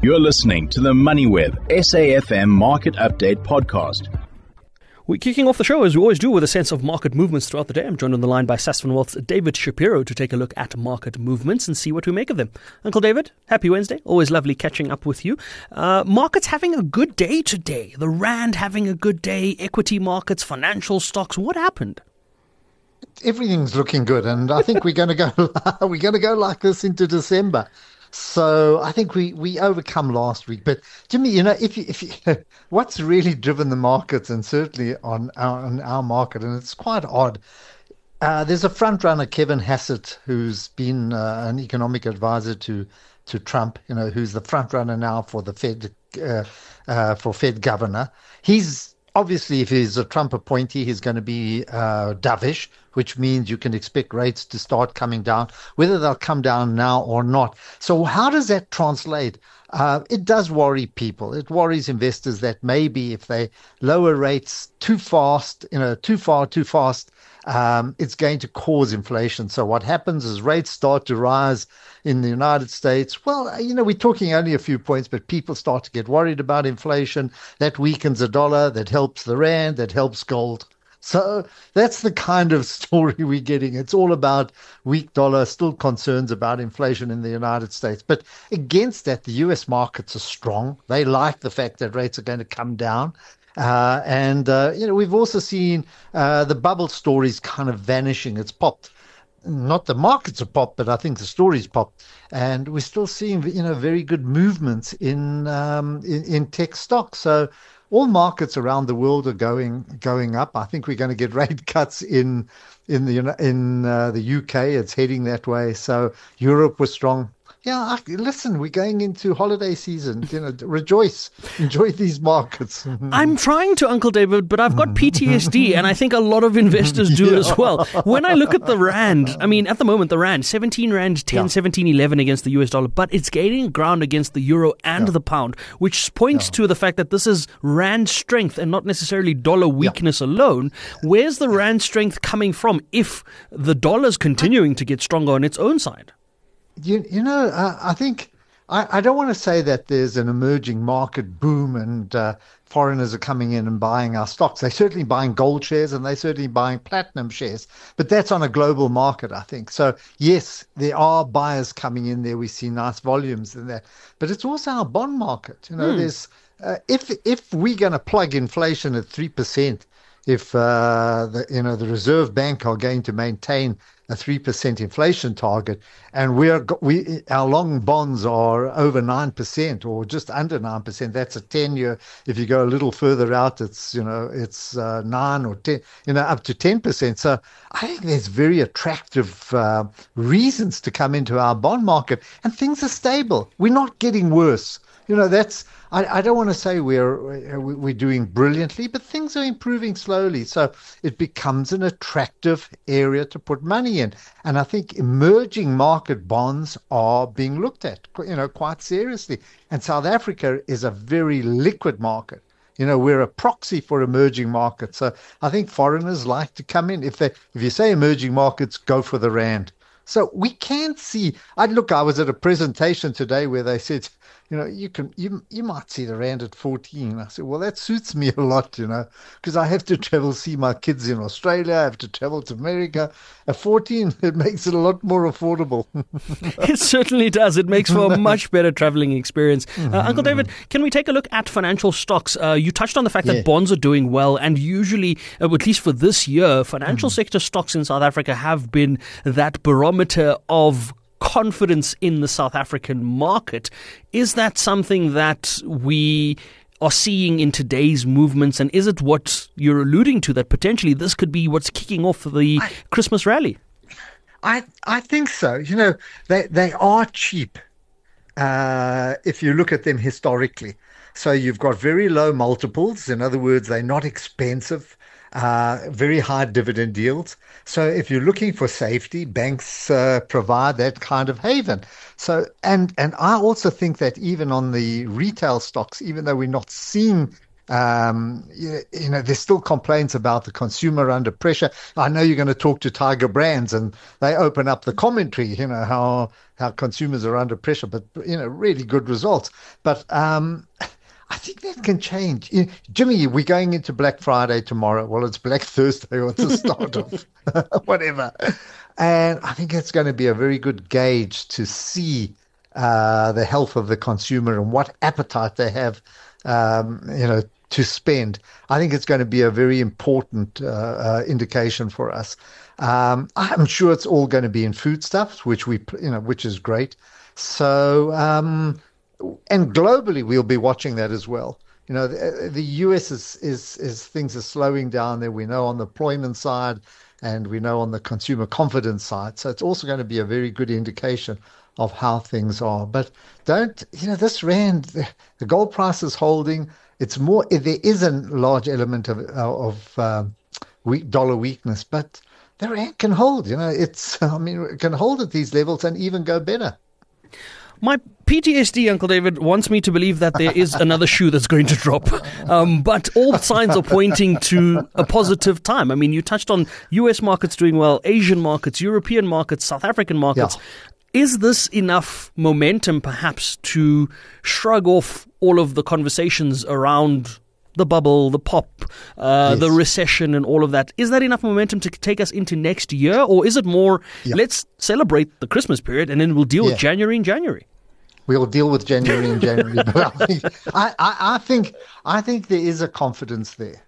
You're listening to the MoneyWeb SAFM Market Update Podcast. We're kicking off the show, as we always do, with a sense of market movements throughout the day. I'm joined on the line by Sasfin Wealth's David Shapiro to take a look at market movements and see what we make of them. Uncle David, happy Wednesday. Always lovely catching up with you. Markets having a good day today. The Rand having a good day. Equity markets, financial stocks. What happened? Everything's looking good, and I think we're going to go like this into December. So I think we overcome last week. But Jimmy, if you what's really driven the markets, and certainly on our market, and it's quite odd. There's a front runner, Kevin Hassett, who's been an economic advisor to Trump. Who's the front runner now for the Fed governor. He's obviously, if he's a Trump appointee, he's going to be dovish, which means you can expect rates to start coming down, whether they'll come down now or not. So how does that translate? It does worry people. It worries investors that maybe if they lower rates too fast, too fast, it's going to cause inflation. So what happens is rates start to rise in the United States. Well, we're talking only a few points, but people start to get worried about inflation. That weakens the dollar, that helps the rand, that helps gold. So that's the kind of story we're getting. It's all about weak dollar, still concerns about inflation in the United States. But against that, the US markets are strong. They like the fact that rates are going to come down. We've also seen the bubble stories kind of vanishing. It's popped. Not the markets have popped, but I think the stories popped. And we're still seeing, very good movements in tech stocks. So all markets around the world are going up. I think we're going to get rate cuts in the UK. It's heading that way. So Europe was strong. Yeah, listen, we're going into holiday season. Rejoice, enjoy these markets. I'm trying to, Uncle David, but I've got PTSD, and I think a lot of investors do as well. When I look at the Rand, at the moment, the Rand, 17 Rand 10, 17.11 against the US dollar, but it's gaining ground against the euro and the pound, which points to the fact that this is Rand strength and not necessarily dollar weakness alone. Where's the Rand strength coming from if the dollar's continuing to get stronger on its own side? I think I don't want to say that there's an emerging market boom and foreigners are coming in and buying our stocks. They're certainly buying gold shares and they're certainly buying platinum shares, but that's on a global market, I think. So yes, there are buyers coming in there. We see nice volumes in there, but it's also our bond market. There's if we're going to plug inflation at 3%, if the Reserve Bank are going to maintain a 3% inflation target, and our long bonds are over 9% or just under 9%. That's a 10-year. If you go a little further out, it's 9 or 10, up to 10%. So I think there's very attractive reasons to come into our bond market, and things are stable. We're not getting worse. I don't want to say we're doing brilliantly, but things are improving slowly. So it becomes an attractive area to put money in. And I think emerging market bonds are being looked at, quite seriously. And South Africa is a very liquid market. We're a proxy for emerging markets. So I think foreigners like to come in. If you say emerging markets, go for the Rand. So we can see. I was at a presentation today where they said, you might see the Rand at 14. I said, well, that suits me a lot, because I have to travel, see my kids in Australia. I have to travel to America. At 14, it makes it a lot more affordable. It certainly does. It makes for a much better traveling experience. Uncle David, can we take a look at financial stocks? You touched on the fact that bonds are doing well, and usually, at least for this year, financial sector stocks in South Africa have been that barometer of confidence in the South African market. Is that something that we are seeing in today's movements? And is it what you're alluding to, that potentially this could be what's kicking off the Christmas rally? I think so. They are cheap if you look at them historically. So you've got very low multiples. In other words, they're not expensive. Very high dividend yields. So if you're looking for safety, banks provide that kind of haven. So and I also think that even on the retail stocks, even though we're not seeing There's still complaints about the consumer under pressure. I know you're going to talk to Tiger Brands, and they open up the commentary, how consumers are under pressure, but, really good results. But I think that can change. Jimmy, we're going into Black Friday tomorrow. Well, it's Black Thursday or the start of whatever. And I think it's going to be a very good gauge to see the health of the consumer and what appetite they have, to spend. I think it's going to be a very important indication for us. I'm sure it's all going to be in foodstuffs, which is great. So, and globally, we'll be watching that as well. The US is things are slowing down there. We know on the employment side, and we know on the consumer confidence side. So it's also going to be a very good indication of how things are. But this rand, the gold price is holding. It's more, there is a large element of dollar weakness, but the rand can hold. It can hold at these levels and even go better. My PTSD, Uncle David, wants me to believe that there is another shoe that's going to drop. But all signs are pointing to a positive time. I mean, you touched on US markets doing well, Asian markets, European markets, South African markets. Yeah. Is this enough momentum, perhaps, to shrug off all of the conversations around the bubble, the pop, yes, the recession and all of that? Is that enough momentum to take us into next year? Or is it more, let's celebrate the Christmas period and then we'll deal with January in January? We'll deal with January in January. But I think there is a confidence there.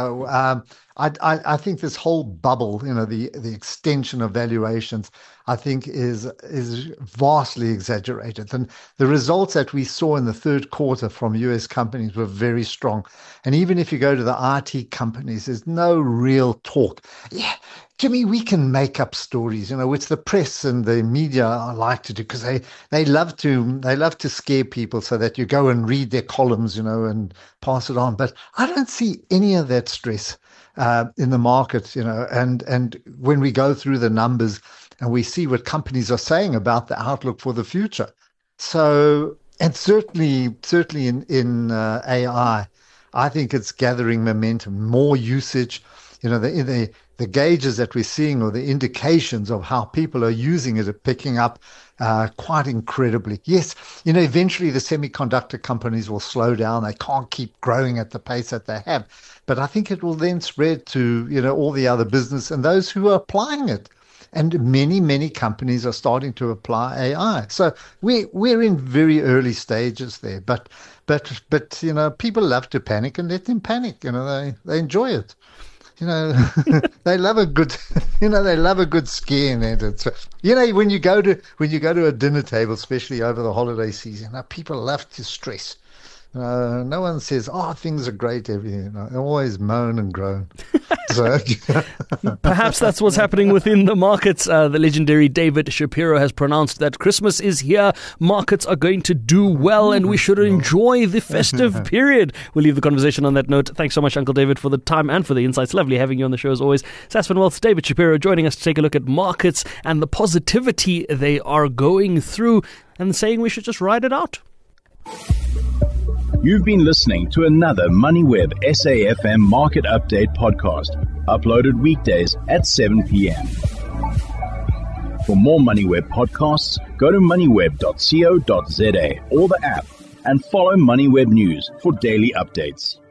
I think this whole bubble, the extension of valuations, I think is vastly exaggerated. And the results that we saw in the third quarter from US companies were very strong. And even if you go to the IT companies, there's no real talk. Yeah, Jimmy, we can make up stories, which the press and the media like to do, because they love to scare people so that you go and read their columns, and pass it on. But I don't see any of that stress in the market, and when we go through the numbers and we see what companies are saying about the outlook for the future. So, and certainly in AI, I think it's gathering momentum, more usage. The gauges that we're seeing, or the indications of how people are using it, are picking up quite incredibly. Yes, eventually the semiconductor companies will slow down. They can't keep growing at the pace that they have. But I think it will then spread to, all the other business and those who are applying it. And many, many companies are starting to apply AI. So we're in very early stages there. But people love to panic, and let them panic. They enjoy it. They love a good, they love a good scare in it. It's, when you go to a dinner table, especially over the holiday season, people love to stress. No one says, things are great, everything. They always moan and groan. So, perhaps that's what's happening within the markets. The legendary David Shapiro has pronounced that Christmas is here. Markets are going to do well, and we should enjoy the festive period. We'll leave the conversation on that note. Thanks so much, Uncle David, for the time and for the insights. Lovely having you on the show as always. Sasfin Wealth's David Shapiro joining us to take a look at markets and the positivity they are going through, and saying we should just ride it out. You've been listening to another MoneyWeb SAFM Market Update podcast, uploaded weekdays at 7 p.m. For more MoneyWeb podcasts, go to moneyweb.co.za or the app, and follow MoneyWeb News for daily updates.